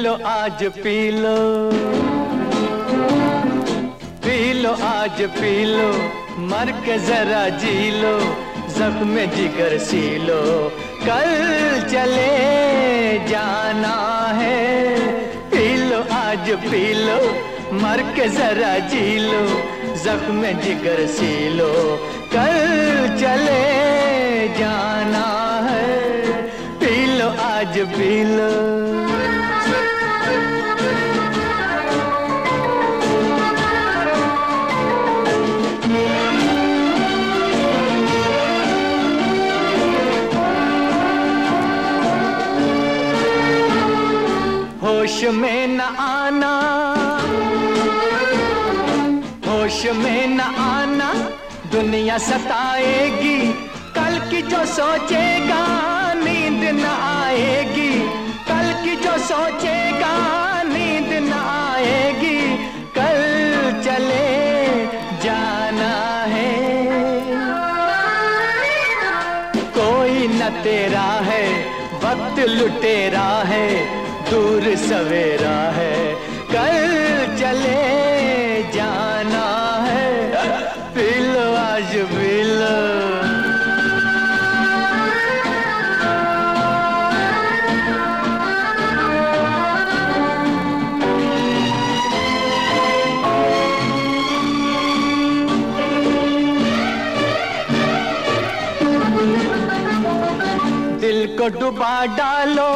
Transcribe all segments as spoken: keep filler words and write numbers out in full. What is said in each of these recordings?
लो आज P low, P low आज P low, मर के जरा जी लो, जख्म जिगर सी लो, कल चले जाना है। पी लो आज पी लो, मर के जरा जी लो, जख्म जिगर सी लो, कल चले जाना है। पी लो आज पी लो। होश में न आना, होश में न आना, दुनिया सताएगी, कल की जो सोचेगा नींद न आएगी, कल की जो सोचेगा नींद न आएगी, कल चले जाना है। कोई न तेरा है, वक्त लुटेरा है, दूर सवेरा है, कल चले जाना है। पी लो आज पी लो। दिल को डुबा डालो,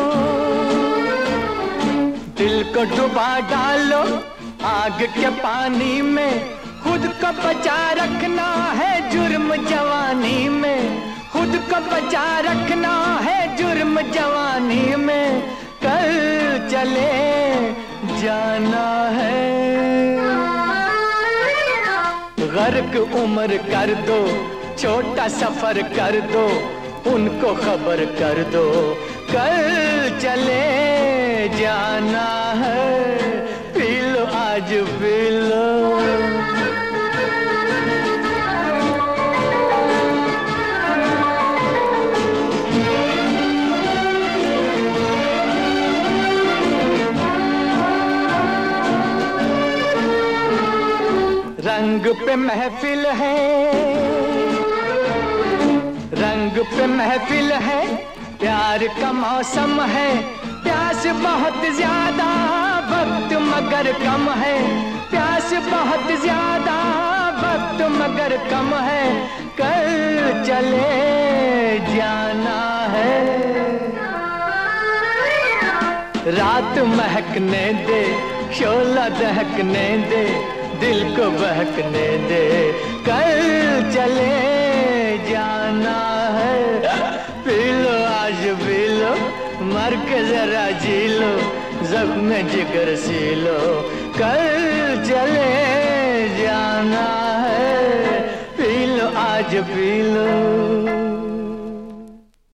दिल को डुबा डालो आग के पानी में, खुद को बचा रखना है जुर्म जवानी में, खुद को बचा रखना है जुर्म जवानी में, कल चले जाना है। गर्क उम्र कर दो, छोटा सफर कर दो, उनको खबर कर दो, कल चले जाना है। पी लो आज पी लो। रंग पे महफिल है, रंग पे महफिल है, प्यार का मौसम है, प्यास बहुत ज्यादा वक्त मगर कम है, प्यास बहुत ज्यादा वक्त मगर कम है, कल चले जाना है। रात महकने दे, शोला दहकने दे, दिल को बहकने दे, कल चले जाना है। पी लो आज पी लो, मर के जरा जी लो, जख्म जिगर सी लो, कल चले जाना है। पी लो आज पी लो।